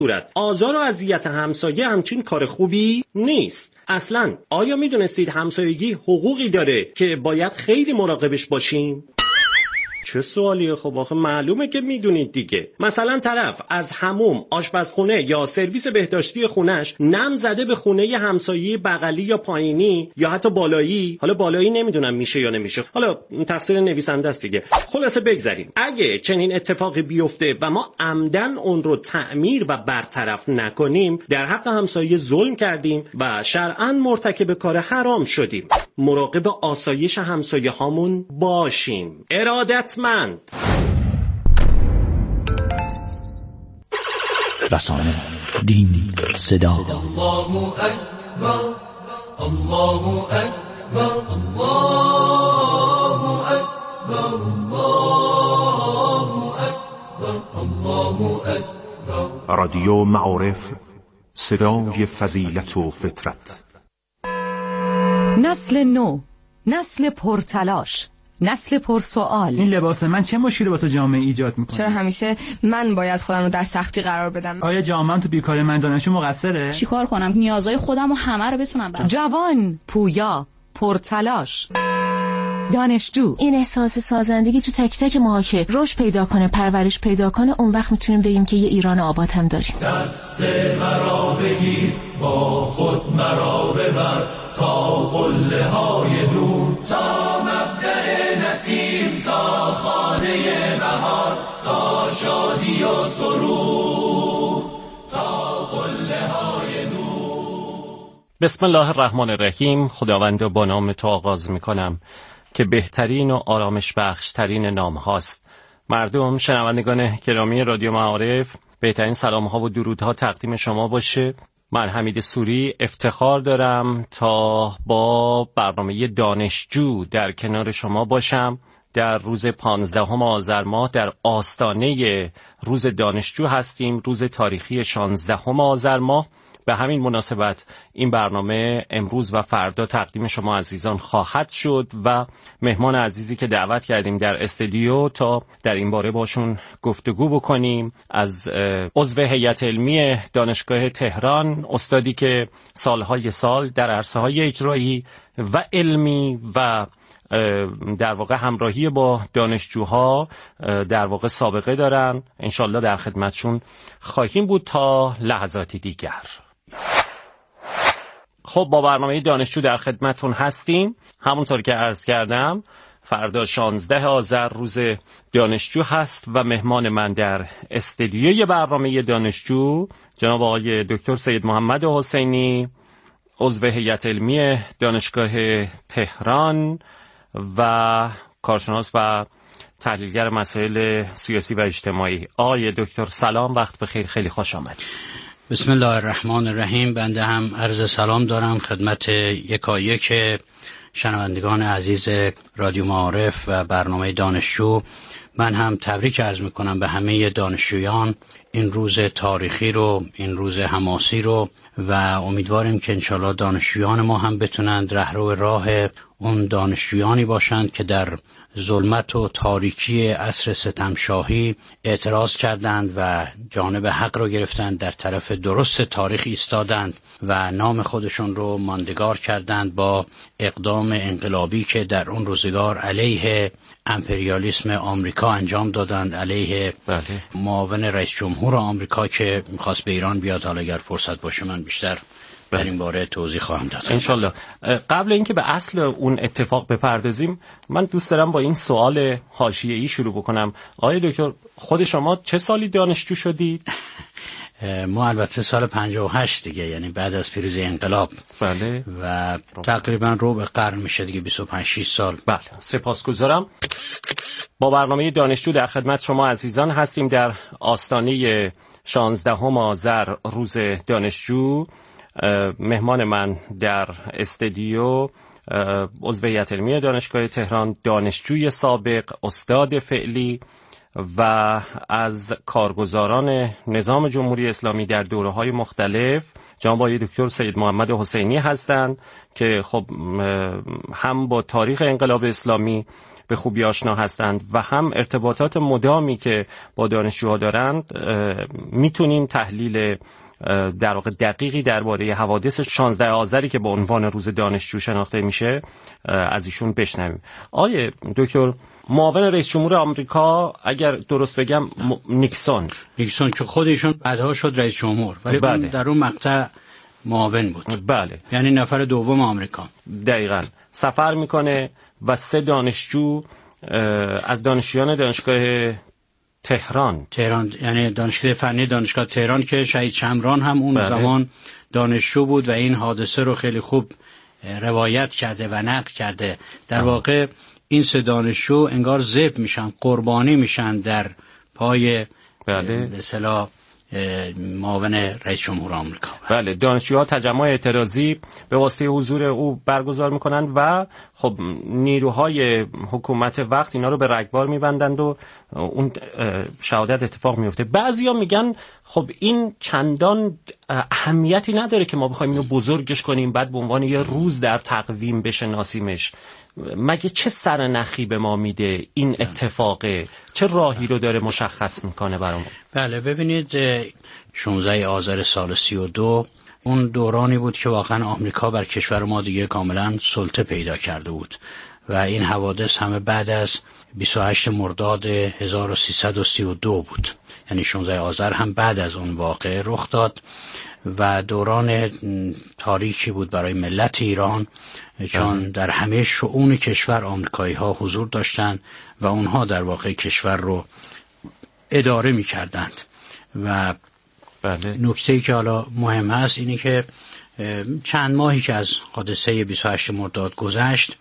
صورت آزار و اذیت همسایه همچین کار خوبی نیست. اصلا آیا میدونستید همسایگی حقوقی داره که باید خیلی مراقبش باشیم؟ چه سوالیه؟ خب آخه معلومه که میدونید دیگه. مثلا طرف از حموم، آشپزخونه یا سرویس بهداشتی خونش نم زده به خونه همسایه بغلی یا پایینی یا حتی بالایی. حالا بالایی نمیدونم میشه یا نمیشه، حالا تقصیر نویسنده است دیگه. خلاصه بگذریم، اگه چنین اتفاقی بیفته و ما عمدن اون رو تعمیر و برطرف نکنیم، در حق همسایه ظلم کردیم و شرعاً مرتکب کار حرام شدیم. مراقب آسایش همسایه هامون باشیم. ارادتمند. رسانه، دین، صدا. الله اکبر، الله اکبر، الله اکبر، الله اکبر، الله اکبر. رادیو معارف، صدای فضیلت و فطرت. نسل نو، نسل پرتلاش، نسل پرسوال. این لباس من چه مشکلی واسه جامعه ایجاد میکنه؟ چرا همیشه من باید خودم رو در سختی قرار بدم؟ آیا جامعه تو بیکاری من دانشجو مقصره؟ چیکار کنم نیازهای خودم و همه رو بتونم برام؟ جوان، پویا، پرتلاش، دانشجو. این احساس سازندگی تو تک تک ماها که رشد پیدا کنه، پرورش پیدا کنه، اون وقت میتونیم بگیم که یه ایران آباد هم داریم. دست مرا بگیر، با خود مرا ببر، تا قله های نور، تا مبدأ نسیم، تا خانه بهار، تا شادی و سرور، تا قله های نور. بسم الله الرحمن الرحیم. خداوند با نام تو آغاز میکنم که بهترین و آرامش بخشترین نام هاست. مردم، شنوندگان گرامی رادیو معارف، بهترین سلام ها و درودها تقدیم شما باشه. من حمید سوری افتخار دارم تا با برنامه دانشجو در کنار شما باشم. در روز 15 آذر ماه در آستانه روز دانشجو هستیم، روز تاریخی 16 آذر ماه. به همین مناسبت این برنامه امروز و فردا تقدیم شما عزیزان خواهد شد و مهمان عزیزی که دعوت کردیم در استودیو تا در این باره باشون گفتگو بکنیم، از عضو هیئت علمی دانشگاه تهران، استادی که سالهای سال در عرصه‌های اجرایی و علمی و در واقع همراهی با دانشجوها در واقع سابقه دارن. انشالله در خدمتشون خواهیم بود تا لحظاتی دیگر. خب، با برنامه دانشجو در خدمتون هستیم. همونطور که عرض کردم فردا 16 آذر روز دانشجو هست و مهمان من در استودیوی برنامه دانشجو جناب آقای دکتر سید محمد حسینی، عضو هیئت علمی دانشگاه تهران و کارشناس و تحلیلگر مسائل سیاسی و اجتماعی. آقای دکتر سلام، وقت بخیر، خیلی خوش آمدید. بسم الله الرحمن الرحیم. بنده هم عرض سلام دارم خدمت یکایک شنوندگان عزیز رادیو معارف و برنامه دانشجو. من هم تبریک عرض میکنم به همه دانشجویان این روز تاریخی رو، این روز حماسی رو، و امیدواریم که انشالله دانشجویان ما هم بتونند رهرو راه اون دانشجویانی باشند که در ظلمت و تاریکی عصر ستمشاهی اعتراض کردند و جانب حق رو گرفتند، در طرف درست تاریخ ایستادند و نام خودشون رو ماندگار کردند با اقدام انقلابی که در اون روزگار علیه امپریالیسم آمریکا انجام دادند، علیه معاون رئیس جمهور آمریکا که میخواست به ایران بیاد. حالا اگر فرصت باشه من بیشتر در این باره توضیح خواهم داد انشالله. قبل اینکه به اصل اون اتفاق بپردازیم، من دوست دارم با این سوال حاشیه‌ای شروع بکنم. آقای دکتر، خود شما چه سالی دانشجو شدید؟ ما البته سال 58 دیگه، یعنی بعد از پیروزی انقلاب. بله. و تقریبا ربع قرن میشه دیگه، 25 سال. بله، سپاسگزارم. با برنامه دانشجو در خدمت شما عزیزان هستیم در آستانه 16 آذر روز دانشجو. مهمان من در استودیو عضو هیئت علمی دانشگاه تهران، دانشجوی سابق، استاد فعلی و از کارگزاران نظام جمهوری اسلامی در دوره‌های مختلف، جناب آقای دکتر سید محمد حسینی هستند که خب هم با تاریخ انقلاب اسلامی به خوبی آشنا هستند و هم ارتباطات مدامی که با دانشجوها دارند، میتونیم تحلیل در واقع دقیقی درباره حوادث 16 آذری که با عنوان روز دانشجو شناخته میشه از ایشون بشنویم. آقای دکتر، معاون رئیس جمهور آمریکا، اگر درست بگم نیکسون که خودشون بعدها شد رئیس جمهور، ولی بله. اون در اون مقطع معاون بود. بله، یعنی نفر دوم آمریکا. دقیقاً سفر میکنه و 3 دانشجو از دانشجویان دانشگاه تهران، یعنی دانشکده فنی دانشگاه تهران که شهید شمران هم اون زمان دانشجو بود و این حادثه رو خیلی خوب روایت کرده و نقل کرده. در واقع این 3 دانشجو انگار ذبح میشن، قربانی میشن در پای به اصطلاح معاون رئیس جمهور آمریکا. بله، دانشجوها تجمع اعتراضی به واسطه حضور او برگزار میکنند و خب نیروهای حکومت وقت اینا رو به رگبار میبندند و اون شهادت اتفاق میفته. بعضیا میگن خب این چندان اهمیتی نداره که ما بخوایم اینو بزرگش کنیم بعد به عنوان یه روز در تقویم بشناسیمش. مگه چه سرنخی به ما میده این اتفاقه؟ چه راهی رو داره مشخص میکنه برامون؟ بله، ببینید 16 آذر سال 32 اون دورانی بود که واقعا آمریکا بر کشور ما دیگه کاملا سلطه پیدا کرده بود و این حوادث همه بعد از 28 مرداد 1332 بود. یعنی 16 آذر هم بعد از اون واقعه رخ داد و دوران تاریکی بود برای ملت ایران، چون در همه شؤون کشور آمریکایی ها حضور داشتند و اونها در واقع کشور رو اداره می کردند. و نکته‌ای که حالا مهم هست اینی که چند ماهی که از حادثه 28 مرداد گذشت،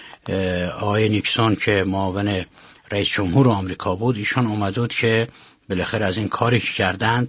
آقای نیکسون که معاون رئیس جمهور آمریکا بود، ایشان اومد بود که بالاخره از این کاری که کردند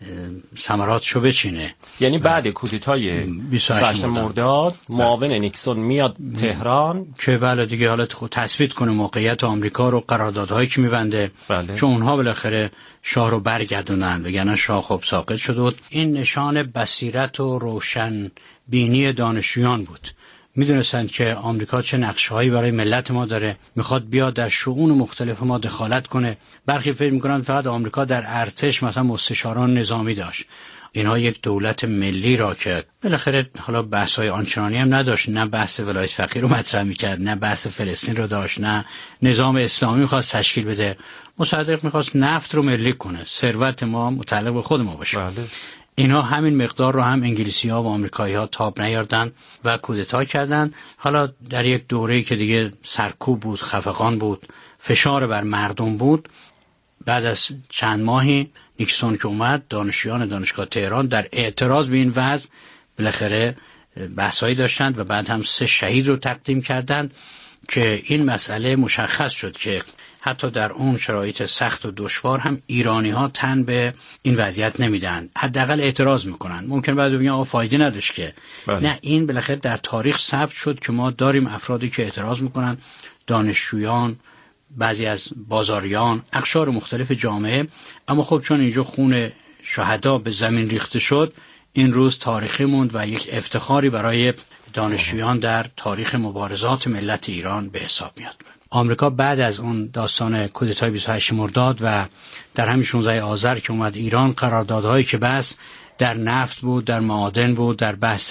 ثمراتشو بچینه. یعنی بعد کودتای 28 مرداد معاون نیکسون میاد تهران که بله دیگه حالا تثبیت کنه موقعیت آمریکا رو، قراردادهایی که میبنده. چون اونها بالاخره شاه رو برگردونن، وگرنه شاه خب ساقط شده بود. این نشان بصیرت و روشن بینی دانشجویان بود. میدونستند که آمریکا چه نقشه‌هایی برای ملت ما داره، میخواد بیاد در شؤون مختلف ما دخالت کنه. برخی فکر میکنن فقط آمریکا در ارتش مثلا مستشاران نظامی داشت. اینها یک دولت ملی را که بالاخره حالا بحث‌های آنچنانی هم نداشت، نه بحث ولایت فقیه رو مطرح میکرد، نه بحث فلسطین رو داشت، نه نظام اسلامی میخواست تشکیل بده. مصدق میخواست نفت رو ملی کنه، ثروت ما متعلق به خود ما باشه. اینا همین مقدار رو هم انگلیسی‌ها و آمریکایی‌ها تاب نیاردن و کودتا کردند. حالا در یک دوره‌ای که دیگه سرکوب بود، خفقان بود، فشار بر مردم بود، بعد از چند ماهی نیکسون که اومد، دانشجویان دانشگاه تهران در اعتراض به این وضع بالاخره بحثایی داشتند و بعد هم 3 شهید رو تقدیم کردند که این مسئله مشخص شد که حتی در اون شرایط سخت و دشوار هم ایرانی‌ها تن به این وضعیت نمیدن، حداقل اعتراض میکنن. ممکن بعد بگن آقا فایده نداشت که نه، این بالاخره در تاریخ ثبت شد که ما داریم افرادی که اعتراض میکنن، دانشجویان، بعضی از بازاریان، اقشار مختلف جامعه. اما خب چون اینجا خون شهدا به زمین ریخته شد، این روز تاریخی موند و یک افتخاری برای دانشجویان در تاریخ مبارزات ملت ایران به حساب میاد. آمریکا بعد از اون داستان کودتای 28 مرداد و در همین 16 آذر که اومد ایران، قراردادهایی که بس در نفت بود، در معادن بود، در بحث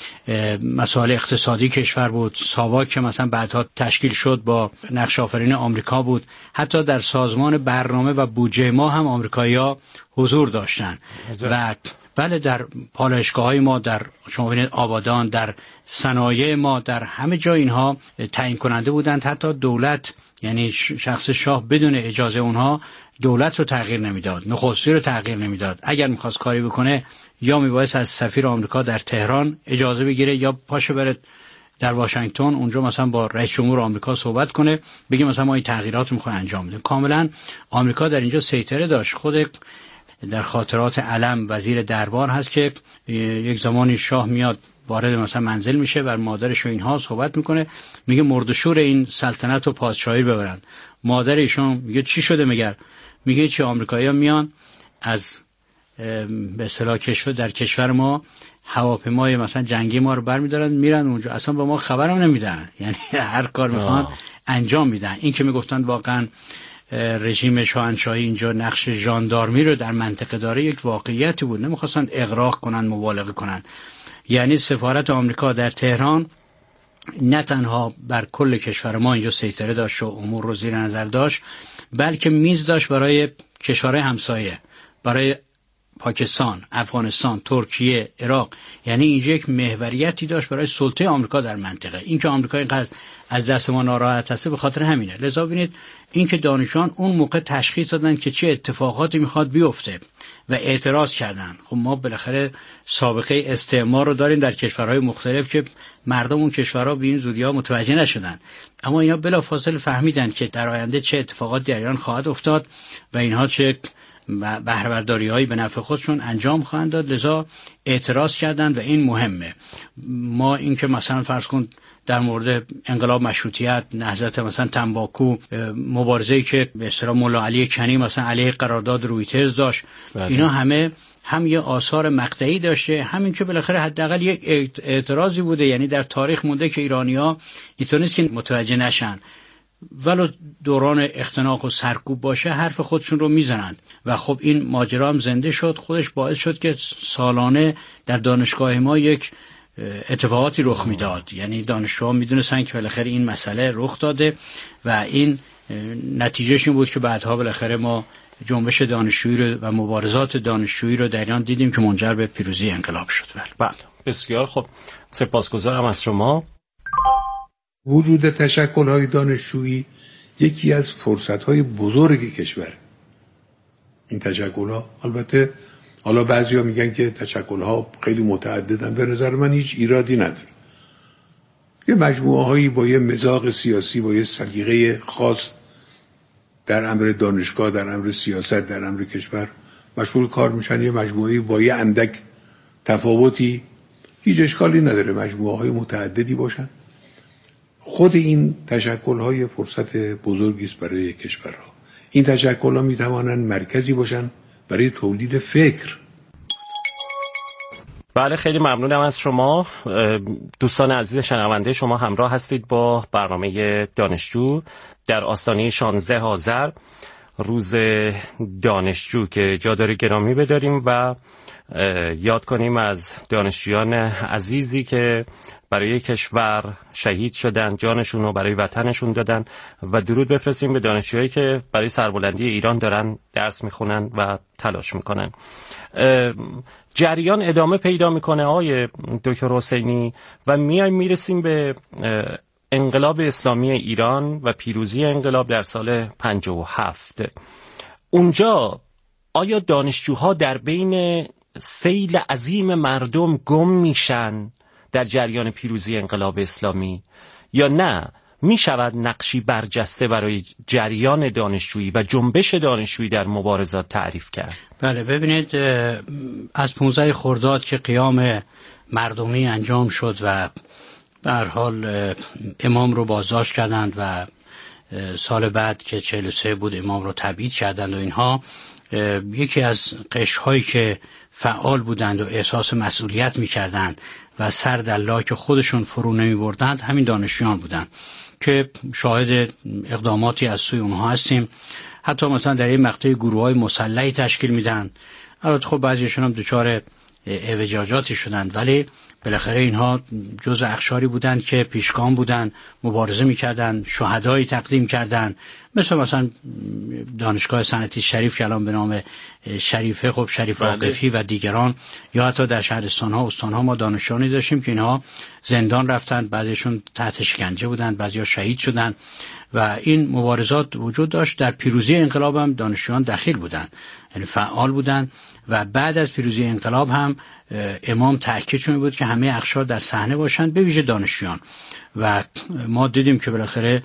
مسائل اقتصادی کشور بود، ساواک که مثلا بعدها تشکیل شد با نقش آفرین آمریکا بود، حتی در سازمان برنامه و بودجه ما هم آمریکایی‌ها حضور داشتن و بله در پالایشگاه‌های ما، در شما ببینید آبادان، در صنایع ما، در همه جا اینها تعیین کننده بودند. حتی دولت، یعنی شخص شاه بدون اجازه اونها دولت رو تغییر نمیداد، نخستی رو تغییر نمیداد. اگر میخواست کاری بکنه یا میبایست از سفیر آمریکا در تهران اجازه بگیره یا پاشه بره در واشنگتن، اونجا مثلا با رئیس جمهور آمریکا صحبت کنه، بگه مثلا ما این تغییرات رو میخوایم انجام بدیم. کاملا آمریکا در اینجا سیطره داشت. خود در خاطرات علم وزیر دربار هست که یک زمانی شاه میاد وارد مثلا منزل میشه، بر مادرش و اینها صحبت میکنه، میگه مردشور این سلطنت و پادشاهی ببرن. مادر ایشون میگه چی شده؟ میگه چی آمریکایی‌ها میان از به اصطلاح کشور در کشور ما هواپیمای مثلا جنگی ما رو برمی‌دارن میرن اونجا، اصلا با ما خبرم نمیدن. یعنی هر کار میخوان انجام میدن. این که میگفتن واقعا رژیم شاهنشاهی اینجا نقش ژاندارمی رو در منطقه داره یک واقعیتی بود، نمیخواستن اغراق کنن، مبالغه کنن. یعنی سفارت آمریکا در تهران نه تنها بر کل کشور ما اینجا سیطره داشت و امور رو زیر نظر داشت، بلکه میز داشت برای کشورهای همسایه، برای پاکستان، افغانستان، ترکیه، عراق. یعنی اینجا یک محوریتی داشت برای سلطه آمریکا در منطقه. این که آمریکا اینقدر از دست ما ناراحت هست به خاطر همینه. لذا ببینید این که دانشجویان اون موقع تشخیص دادن که چه اتفاقاتی میخواد بیفته و اعتراض کردن. خب ما بالاخره سابقه استعمار رو داریم در کشورهای مختلف که مردم اون کشورها به این زودی‌ها متوجه نشدن، اما اینا بلافاصله فهمیدن که در آینده چه اتفاقات در ایران خواهد افتاد و اینها چه بهره‌برداری‌هایی به نفع خودشون انجام خواهند داد. لذا اعتراض کردند و این مهمه. ما این که مثلا فرض کن در مورد انقلاب مشروطیت، نهضت مثلا تنباکو، مبارزه‌ای که به اصطلاح ملا علی کنی مثلا علیه قرارداد رویترز داشت، اینا همه هم یه آثار مقطعی داشته، همین که بالاخره حداقل یک اعتراضی بوده. یعنی در تاریخ مونده که ایرانی‌ها اینطور نیست که متوجه نشن، ولو دوران اختناق و سرکوب باشه حرف خودشون رو میزنند. و خب این ماجرا هم زنده شد، خودش باعث شد که سالانه در دانشگاه ما یک اتفاقاتی رخ میداد. یعنی دانشجوها میدونستن که بالاخره این مسئله رخ داده و این نتیجهش این بود که بعدها بالاخره ما جنبش دانشجویی رو و مبارزات دانشجویی رو در ایران دیدیم که منجر به پیروزی انقلاب شد. بله بسیار خوب، سپاسگزارم از شما. وجود تشکل‌های دانشجویی یکی از فرصت‌های بزرگ کشور. این تشکل‌ها البته حالا بعضیا میگن که تشکل‌ها خیلی متعددن، به نظر من هیچ ایرادی نداره. یه مجموعه‌هایی با یه مذاق سیاسی، با یه سلیقه خاص در امر دانشگاه، در امر سیاست، در امر کشور مشغول کار میشن. یه مجموعه‌ای با یه اندک تفاوتی، هیچ اشکالی نداره مجموعه‌های متعددی باشن. خود این تشکل‌های فرصت بزرگی است برای کشورها. این تشکل‌ها می‌توانند مرکزی باشن برای تولید فکر. بله خیلی ممنونم از شما. دوستان عزیز شنونده، شما همراه هستید با برنامه دانشجو در آستانه 16 آذر، روز دانشجو که جا داره گرامی بداریم و یاد کنیم از دانشجویان عزیزی که برای کشور شهید شدن، جانشون رو برای وطنشون دادن و درود بفرستیم به دانشجوهایی که برای سربلندی ایران دارن درس میخونن و تلاش میکنن. جریان ادامه پیدا میکنه آقای دکتر حسینی و میرسیم به انقلاب اسلامی ایران و پیروزی انقلاب در سال 57. اونجا آیا دانشجوها در بین سیل عظیم مردم گم میشن در جریان پیروزی انقلاب اسلامی یا نه می شود نقشی برجسته برای جریان دانشجویی و جنبش دانشجویی در مبارزات تعریف کرد؟ بله ببینید، از 15 خرداد که قیام مردمی انجام شد و به هر حال امام رو بازداشت کردند و سال بعد که 43 بود امام رو تبعید کردند و اینها، یکی از قشرهایی که فعال بودند و احساس مسئولیت می‌کردند و سر در لاک خودشون فرو نمی‌بردند همین دانشجویان بودند که شاهد اقداماتی از سوی اونها هستیم. حتی مثلا در این مقطع گروه‌های مسلحی تشکیل میدن. البته خب بعضیشون هم دچار اعوجاجاتی شدند، ولی بالاخره اینها جزء اقشاری بودند که پیشگام بودند، مبارزه میکردند، شهدایی تقدیم کردند، مثلا دانشگاه صنعتی شریف که الان به نام شریفه، خب شریف عاقفی و دیگران، یا حتی در شهرستان‌ها استان‌ها ما دانشجویانی داشتیم که اینها زندان رفتند، بعضیشون تحت شکنجه بودند، بعضیا شهید شدند و این مبارزات وجود داشت. در پیروزی انقلاب هم دانشجویان دخیل بودند، یعنی فعال بودند و بعد از پیروزی انقلاب هم امام تاکیدشون بود که همه اقشار در صحنه باشند، به ویژه دانشجویان. و ما دیدیم که بالاخره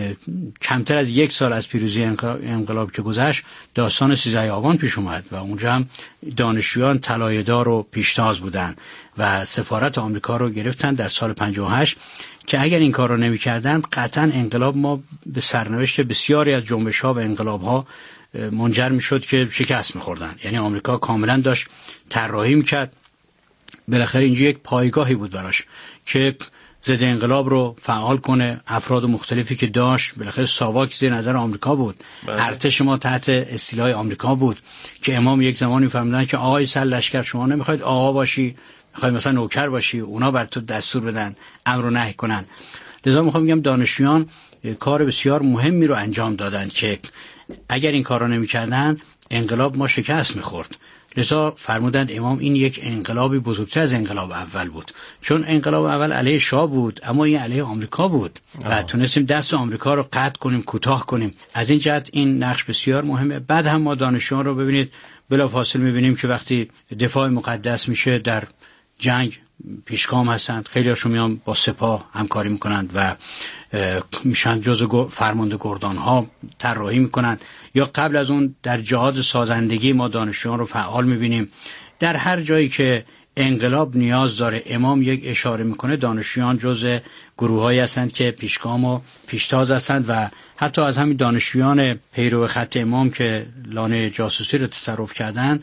کمتر از 1 سال از پیروزی انقلاب که گذشت داستان 13 آبان پیش اومد و اونجا هم دانشجویان طلایه‌دار و پیشتاز بودند و سفارت آمریکا رو گرفتن در سال 58 که اگر این کار رو نمی‌کردند قطعاً انقلاب ما به سرنوشت بسیاری از جنبش‌ها و انقلاب‌ها منجر می‌شد که شکست می‌خوردن. یعنی آمریکا کاملاً داشت طراحی می‌کرد، بالاخره اینجا یک پایگاهی بود براش که ضد انقلاب رو فعال کنه، افراد مختلفی که داشت. بالاخره ساواک زیر نظر آمریکا بود، ارتش ما تحت استیلای آمریکا بود که امام یک زمانی فهمیدن که آقای سرلشکر شما نمیخواید آقا باشی، میخواید مثلا نوکر باشی، اونا بر تو دستور بدن، امر و نهی کنن. لذا میخوام بگم دانشجویان کار بسیار مهمی رو انجام دادن که اگر این کارا نمیکردن انقلاب ما شکست میخورد. لذا فرمودند امام این یک انقلابی بزرگتر از انقلاب اول بود، چون انقلاب اول علیه شاه بود اما این علیه آمریکا بود و تونستیم دست آمریکا رو قطع کنیم، کوتاه کنیم. از این جهت این نقش بسیار مهمه. بعد هم ما دانشجویان رو ببینید بلافاصله میبینیم که وقتی دفاع مقدس میشه در جنگ پیشگام هستند، خیلی هاشون میان با سپاه همکاری میکنند و میشن جزو فرمانده گردان ها طراحی میکنند. یا قبل از اون در جهاد سازندگی ما دانشجویان رو فعال میبینیم. در هر جایی که انقلاب نیاز داره امام یک اشاره میکنه، دانشجویان جزء گروهایی هستند که پیشگام و پیشتاز هستند و حتی از همین دانشجویان پیرو خط امام که لانه جاسوسی رو تصرف کردن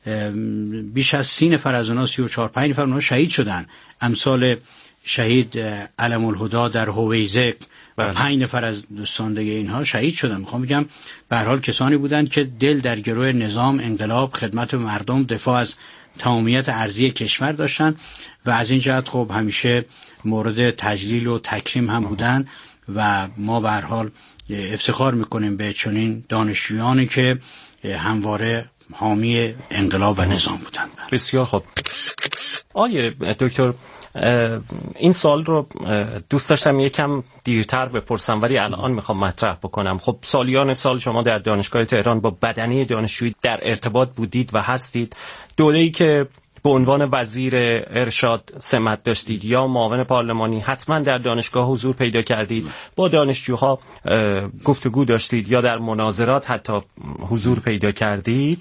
بیش از 30 نفر از اونها 34-35 نفر اونها شهید شدن. امثال شهید علم الهدا در هویزه و 5 نفر از دوستان دیگه اینها شهید شدن. میخوام بگم به هر حال کسانی بودند که دل در گروه نظام، انقلاب، خدمت مردم، دفاع از تمامیت ارضی کشور داشتن و از این جهت خب همیشه مورد تجلیل و تکریم هم بودن و ما به هر حال افتخار میکنیم به چنین دانشجویانی که همواره حامی انقلاب و نظام بودند. بسیار خوب. آیه دکتر، این سوال رو دوست داشتم یکم دیرتر بپرسم ولی الان میخوام مطرح بکنم. خب سالیان سال شما در دانشگاه تهران با بدنه دانشجویی در ارتباط بودید و هستید. دوره‌ای که به عنوان وزیر ارشاد سمت داشتید یا معاون پارلمانی حتما در دانشگاه حضور پیدا کردید، با دانشجوها گفتگو داشتید یا در مناظرات حتی حضور پیدا کردید.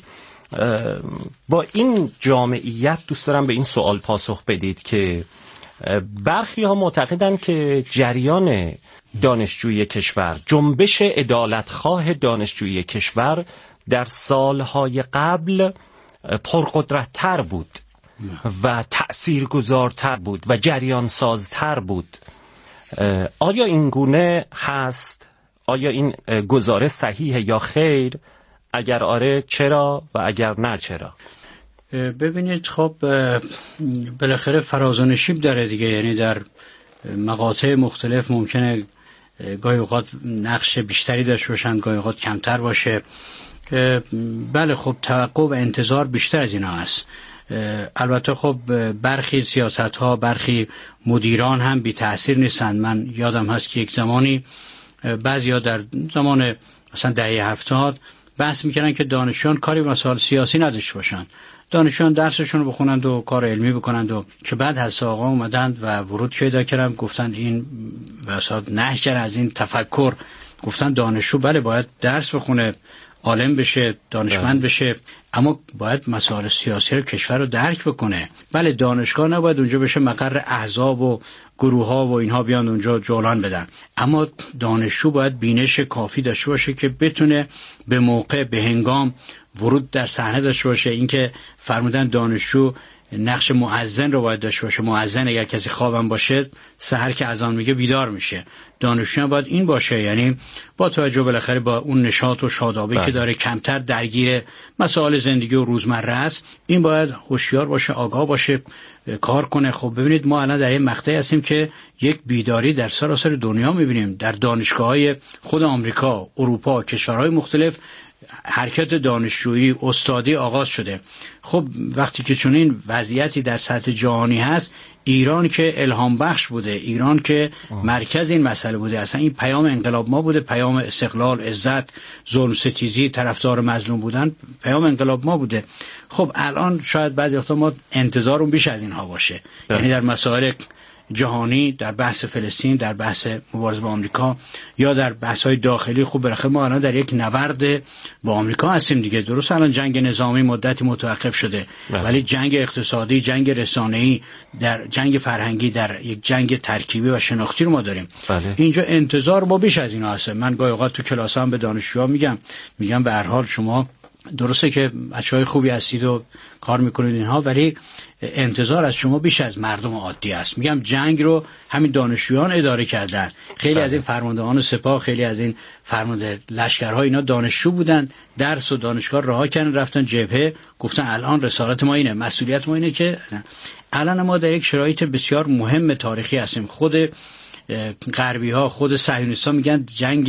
با این جامعیت دوست دارم به این سوال پاسخ بدید که برخی ها معتقدند که جریان دانشجویی کشور، جنبش عدالتخواه دانشجویی کشور در سالهای قبل پرقدرت‌تر بود و تأثیرگذارتر بود و جریان سازتر بود. آیا این گونه هست؟ آیا این گزاره صحیحه یا خیر؟ اگر آره چرا و اگر نه چرا؟ ببینید خب بالاخره فراز و نشیب داره دیگه، یعنی در مقاطع مختلف ممکنه گاهی اوقات نقش بیشتری داشته باشن، گاهی اوقات کمتر باشه. بله خب توقع و انتظار بیشتر از اینا هست. البته خب برخی سیاست ها، برخی مدیران هم بی تأثیر نیستند. من یادم هست که یک زمانی بعضیا در زمان مثلا دهه 70 بحث میکردن که دانشجویان کاری به مسائل سیاسی نداشته باشند، دانشجویان درسشون رو بخونند و کار علمی بکنند. و که بعد حضرت آقا اومدند و ورود پیدا کردن، گفتند این وسط نهی کرد از این تفکر، گفتند دانشجو بله باید درس بخونه، عالم بشه، دانشمند بشه، اما باید مسائل سیاسی رو کشور رو درک بکنه. بله دانشگاه نباید اونجا بشه مقر احزاب و گروه ها و اینها بیان اونجا جولان بدن، اما دانشجو باید بینش کافی داشته باشه که بتونه به موقع، به هنگام ورود در صحنه داشته باشه. اینکه فرمودن دانشجو نقش مؤذن رو باید داشته باشه. مؤذن اگر کسی خوابم باشه سحر که اذان میگه بیدار میشه. دانشجو باید این باشه، یعنی با توجه بالاخره با اون نشاط و شادابی که داره کمتر درگیر مسائل زندگی و روزمره است، این باید هوشیار باشه، آگاه باشه، کار کنه. خب ببینید ما الان در این مقطعی هستیم که یک بیداری در سراسر دنیا میبینیم. در دانشگاه‌های خود آمریکا، اروپا، کشورهای مختلف حرکت دانشجویی، استادی آغاز شده. خب وقتی که چنین وضعیتی در سطح جهانی هست، ایران که الهام بخش بوده، ایران که مرکز این مسئله بوده، اصلا این پیام انقلاب ما بوده، پیام استقلال، عزت، ظلم ستیزی، طرفدار مظلوم بودن، پیام انقلاب ما بوده. خب الان شاید بعضی وقتا ما انتظارمون بیش از اینها باشه، یعنی در مسائل جهانی، در بحث فلسطین، در بحث مبارزه با آمریکا یا در بحث‌های داخلی. خب بالاخره ما الان در یک نبرد با آمریکا هستیم دیگه. درست الان جنگ نظامی مدتی متوقف شده، ولی جنگ اقتصادی، جنگ رسانه‌ای، در جنگ فرهنگی، در یک جنگ ترکیبی و شناختی رو ما داریم. اینجا انتظار ما بیش از اینا هست. من گاهی اوقات تو کلاسام به دانشجوها میگم به هر حال شما درسته که بچهای خوبی هستید و کار میکنید اینها، ولی انتظار از شما بیش از مردم عادی است. میگم جنگ رو همین دانشجویان اداره کردن. خیلی از این فرماندهان سپاه، خیلی از این فرمانده لشکرها اینا دانشجو بودن، درس و دانشگاه رها کردن رفتن جبهه، گفتن الان رسالت ما اینه، مسئولیت ما اینه که الان ما در یک شرایط بسیار مهم تاریخی هستیم. خود غربی ها، خود صهیونیست ها میگن جنگ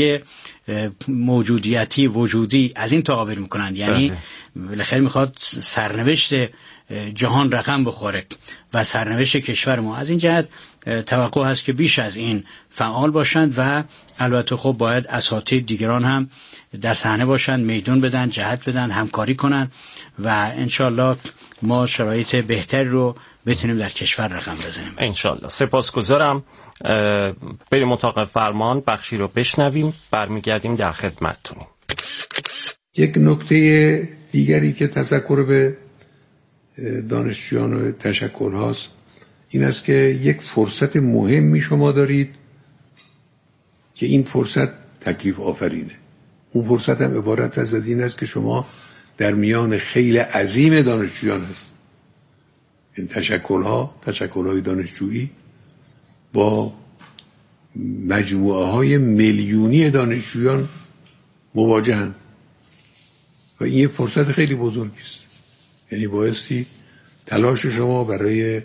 موجودیتی وجودی از این تعابیر میکنند، یعنی بالاخره میخواد سرنوشت جهان رقم بخوره و سرنوشت کشور ما. از این جهت توقع هست که بیش از این فعال باشند و البته خب باید اساتید دیگران هم در صحنه باشند، میدون بدن، جهت بدن، همکاری کنن و انشالله ما شرایط بهتری رو بتونیم در کشور رقم بزنیم انشالله. سپاسگزارم. بریم اتاق فرمان، بخشی رو بشنویم، برمیگردیم در خدمتتونیم. یک نکته دیگری که تذکر به دانشجویان و تشکل هاست این است که یک فرصت مهمی شما دارید که این فرصت تکلیف آفرینه. اون فرصت هم عبارت از این است که شما در میان خیلی عظیم دانشجویان هست. این تشکل‌های دانشجویی با مجموعه های میلیونی دانشجویان مواجهن و این یک فرصت خیلی بزرگی است. یعنی بایستی تلاش شما برای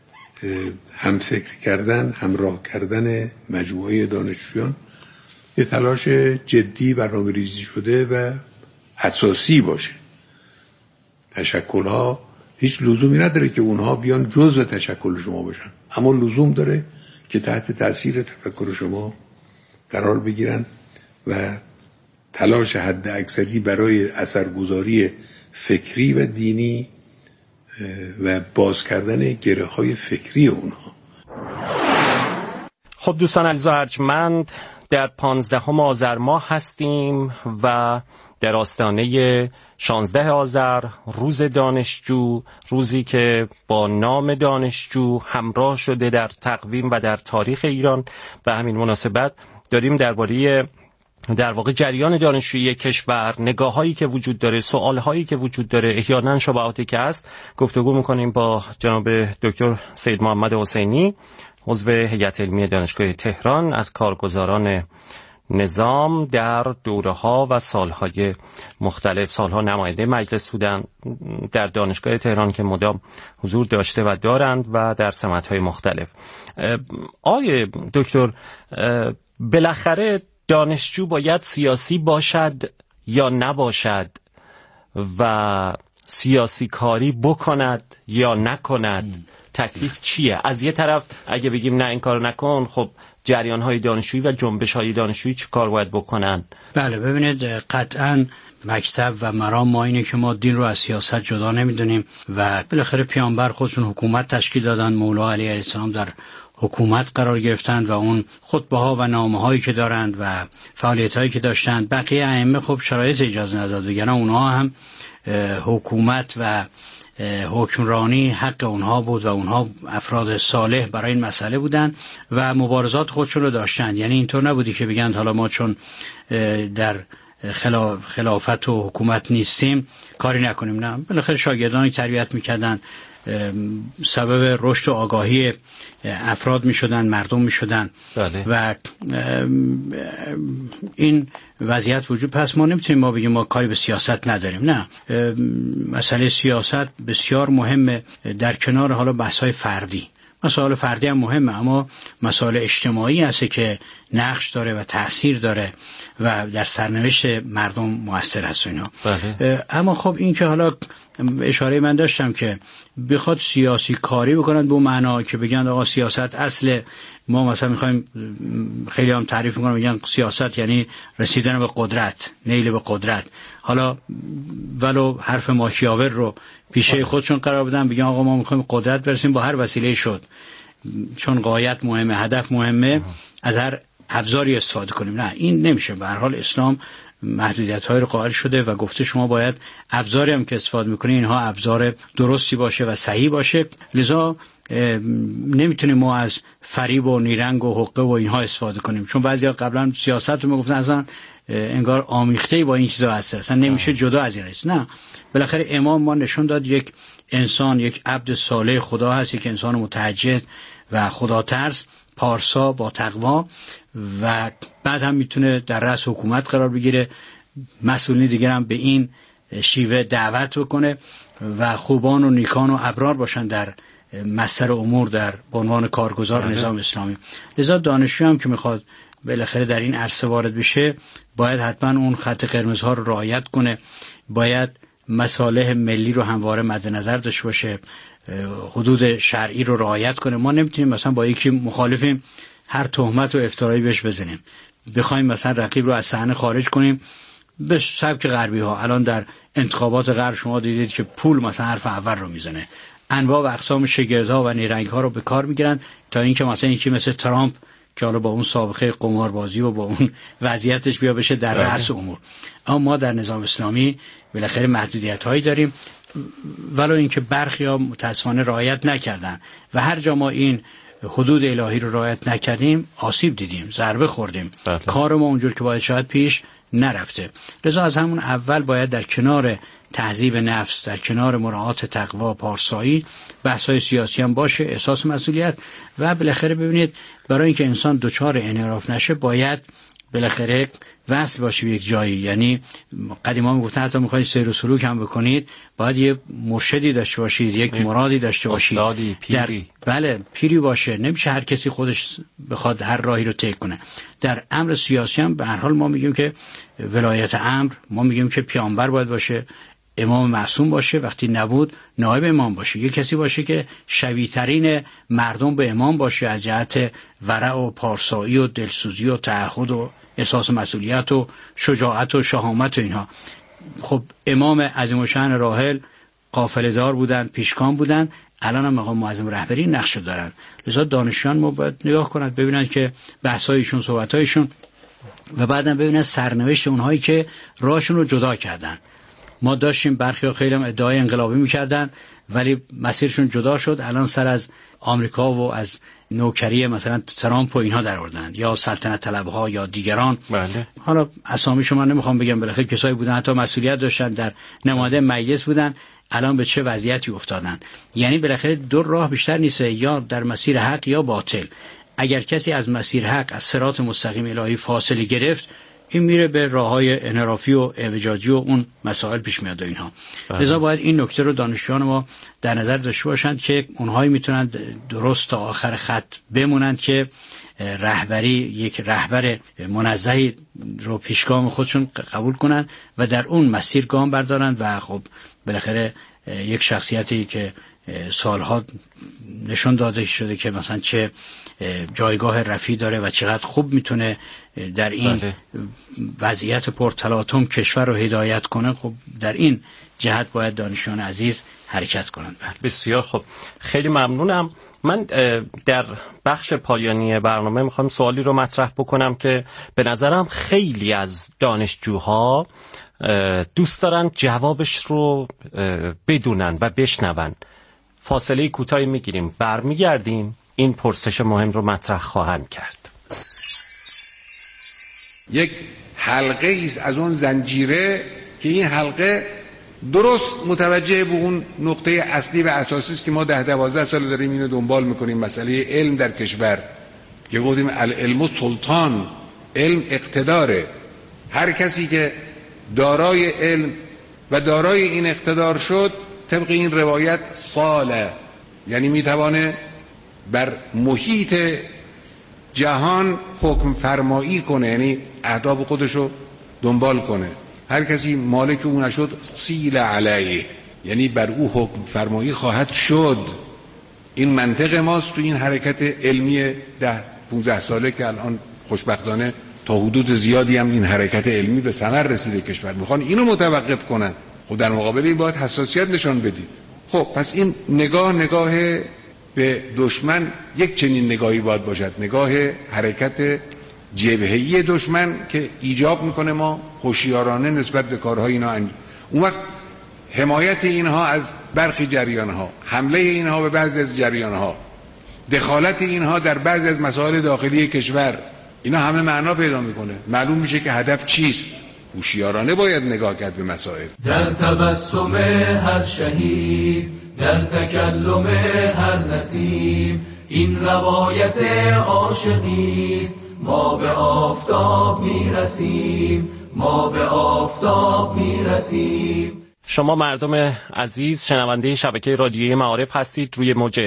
همفکر کردن، همراه کردن مجموعه دانشجویان یه تلاش جدی برنامه‌ریزی شده و اساسی باشه. تشکل‌ها هیچ لزومی نداره که اونها بیان جزء تشکل شما بشن، اما لزوم داره که تحت تاثیر تفکر شما قرار بگیرن و تلاش حد اکثری برای اثرگذاری فکری و دینی و باز کردن گره‌های فکری اونها. خب دوستان عزیز و ارجمند، در 15 آذر ماه هستیم و در آستانه 16 آذر روز دانشجو، روزی که با نام دانشجو همراه شده در تقویم و در تاریخ ایران. به همین مناسبت داریم درباره در واقع جریان دانشجویی کشور، نگاه‌هایی که وجود داره، سوال‌هایی که وجود داره، احیانا شباهاتی که هست، گفتگو می‌کنیم با جناب دکتر سید محمد حسینی، عضو هیئت علمی دانشگاه تهران، از کارگزاران نظام در دوره‌ها و سالهای مختلف. سالها نماینده مجلس بودن در دانشگاه تهران که مدام حضور داشته و دارند و در سمت‌های مختلف. آقای دکتر، بالاخره دانشجو باید سیاسی باشد یا نباشد و سیاسی کاری بکند یا نکند؟ تکلیف چیه؟ از یه طرف اگه بگیم نه این کار نکن، خب جریان‌های دانشجویی و جنبش‌های دانشجویی چه کار باید بکنن؟ بله ببینید، قطعاً مکتب و مرام ما اینه که ما دین رو از سیاست جدا نمیدونیم و بالاخره پیامبر خودشون حکومت تشکیل دادن، مولا علی علیه السلام در حکومت قرار گرفتند و اون خطبه‌ها و نامه‌هایی که دارند و فعالیت‌هایی که داشتند، بقیه ائمه خب شرایط اجازه نداد، وگرنه اونها هم حکومت و حکمرانی حق اونها بود و اونها افراد صالح برای این مسئله بودن و مبارزات خودشون رو داشتن. یعنی اینطور نبودی که بگن حالا ما چون در خلافت و حکومت نیستیم کاری نکنیم. نه، بالاخره شاگردانی تربیت میکردن، سبب رشد و آگاهی افراد میشدن، مردم میشدن. بله. و این وضعیت وجود، پس ما نمیتونیم ما بگیم ما کاری به سیاست نداریم. نه، مسئله سیاست بسیار مهمه در کنار حالا بحث‌های فردی. مسائل فردی هم مهمه، اما مسائل اجتماعی هست که نقش داره و تأثیر داره و در سرنوشت مردم مؤثر هست اینا. بله. اما خب این که حالا اشاره من داشتم که بخواد سیاسی کاری بکنن به معنا که بگن آقا سیاست اصل ما، مثلا میخوایم، خیلی هم تعریف میکنن میگن سیاست یعنی رسیدن به قدرت، نیل به قدرت. حالا ولو حرف ماکیاور رو پیشه خودشون قرار بدن، بگن آقا ما میخوایم قدرت برسیم با هر وسیله شد، چون غایت مهمه، هدف مهمه، از هر ابزاری استفاده کنیم. نه، این نمیشه. به هر حال اسلام محدودیت‌های رو قائل شده و گفته شما باید ابزاری هم که استفاده می‌کنید اینها ابزار درستی باشه و صحیح باشه. لذا نمیتونیم ما از فریب و نیرنگ و حقه و اینها استفاده کنیم، چون بعضیا قبلا سیاست رو میگفتن اصلا انگار آمیخته با این چیزا هست، اصلا نمیشه جدا از این است. نه، بالاخره امام ما نشون داد یک انسان، یک عبد صالح خدا هست، یک انسان متعجد و خدا ترس، پارسا با تقوا، و بعد هم میتونه در رأس حکومت قرار بگیره، مسئولین دیگر هم به این شیوه دعوت بکنه و خوبان و نیکان و ابرار باشن در مصدر امور در عنوان کارگزار نظام اسلامی. لذا دانشجو هم که میخواد بالاخره در این عرصه وارد بشه باید حتما اون خط قرمزها رو رعایت کنه، باید مصالح ملی رو همواره مد نظر داشته باشه، حدود شرعی رو رعایت کنه. ما نمیتونیم مثلا با یکی مخالفیم هر تهمت و افترایی بهش بزنیم، بخوایم مثلا رقیب رو از صحنه خارج کنیم به سبک غربی ها. الان در انتخابات غرب شما دیدید که پول مثلا حرف اول رو میزنه، انواع و اقسام شگردها و نیرنگ‌ها رو به کار میگیرن تا اینکه مثلا یکی مثل ترامپ که حالا با اون سابقه قماربازی و با اون وضعیتش بیا بشه در رأس امور. اما ما در نظام اسلامی بالاخره محدودیت‌هایی داریم، ولو اینکه برخی‌ها متأسفانه رعایت نکردن و هر جا ما این حدود الهی رو رعایت نکردیم آسیب دیدیم، ضربه خوردیم، کار ما اونجور که باید شاید پیش نرفته. لذا از همون اول باید در کنار تهذیب نفس، در کنار مراعات تقوا، پارسایی، بحث‌های سیاسی هم باشه، احساس مسئولیت، و بالاخره ببینید برای اینکه انسان دچار انحراف نشه باید بالاخره وصل باشه به یک جایی. یعنی قدیما میگفتن حتی میخواید سیر و سلوک هم بکنید باید یه مرشدی داشته باشید، یک مرادی داشته باشید، استادی، پیری. بله، پیری باشه. نمیشه هر کسی خودش بخواد هر راهی رو طی کنه. در امر سیاسی هم به هر حال ما میگیم که ولایت امر، ما میگیم که پیامبر باید باشه، امام معصوم باشه، وقتی نبود نایب امام باشه، یک کسی باشه که شبیه‌ترین مردم به امام باشه از جهت ورع و پارسایی و دلسوزی و تعهد و احساس مسئولیت و شجاعت و شهامت و اینها. خب امام عظیم الشأن راحل قافله‌دار بودن، پیشگام بودن، الان هم مقام معظم رهبری نقش دارن. لذا دانشجویان ما باید نگاه کنند ببینن که بحث‌هایشون، صحبت‌هایشون، و بعدم ببینن سرنوشت اونهایی که راهشون رو جدا کردن. ما داشتیم برخی‌ها خیلی هم ادعای انقلابی می‌کردن ولی مسیرشون جدا شد، الان سر از آمریکا و از نوکری مثلا ترامپ و اینها در آوردن، یا سلطنت طلبها یا دیگران. بله. حالا اسامیشون من نمیخوام بگم، بالاخره کسایی بودن حتی مسئولیت داشتن، در نماینده مجلس بودن، الان به چه وضعیتی افتادن. یعنی بالاخره دو راه بیشتر نیست، یا در مسیر حق یا باطل. اگر کسی از مسیر حق، از صراط مستقیم الهی فاصله گرفت، این میره به راههای انحرافی و اعوجاجی و اون مسائل پیش میاد و اینها. لذا باید این نکته رو دانشجویان ما در نظر داشته باشند که اونهایی میتونن درست تا آخر خط بمونند که رهبری، یک رهبر منزهی رو پیشگام خودشون قبول کنند و در اون مسیر گام بردارند. و خب بالاخره یک شخصیتی که سالها نشون داده شده که مثلا چه جایگاه رفیعی داره و چقدر خوب میتونه در این وضعیت پرتلاطم کشور رو هدایت کنه، خب در این جهت باید دانشجویان عزیز حرکت کنند. بسیار خوب، خیلی ممنونم. من در بخش پایانی برنامه میخوام سوالی رو مطرح بکنم که به نظرم خیلی از دانشجوها دوست دارن جوابش رو بدونن و بشنون. فاصله کوتاهی میگیریم، برمیگردیم، این پرسش مهم رو مطرح خواهم کرد. یک حلقه ایست از اون زنجیره که این حلقه درست متوجه به اون نقطه اصلی و اساسی است که ما 10-12 سال داریم اینو دنبال میکنیم، مسئله علم در کشور. که گفتیم العلم سلطان، علم اقتداره. هر کسی که دارای علم و دارای این اقتدار شد، طبق این روایت صاله، یعنی میتوانه بر محیط جهان حکم فرمایی کنه، یعنی اهداف خودشو دنبال کنه. هر کسی مالک او نشد سیل علیه، یعنی بر او حکم فرمایی خواهد شد. این منطق ماست تو این حرکت علمی 10-15 ساله که الان خوشبختانه تا حدود زیادی هم این حرکت علمی به ثمر رسیده کشور. میخوان اینو متوقف کنن، خب در مقابل این باید حساسیت نشان بدید. خب پس این نگاه به دشمن یک چنین نگاهی باید باشد، نگاه حرکت جبهه‌ای دشمن که ایجاب میکنه ما هوشیارانه نسبت به کارهای اینا اون وقت حمایت اینها از برخی جریانها، حمله اینها به بعضی از جریانها، دخالت اینها در بعضی از مسائل داخلی کشور، اینا همه معنا پیدا میکنه. معلوم میشه که هدف چیست. هوشیارانه باید نگاه کرد به مسائل. در تبسم هر شهید، در تکلم هر نسیم، این روایت عاشقیست. ما به آفتاب میرسیم، ما به آفتاب میرسیم. شما مردم عزیز شنونده شبکه رادیویی معارف هستید. روی موج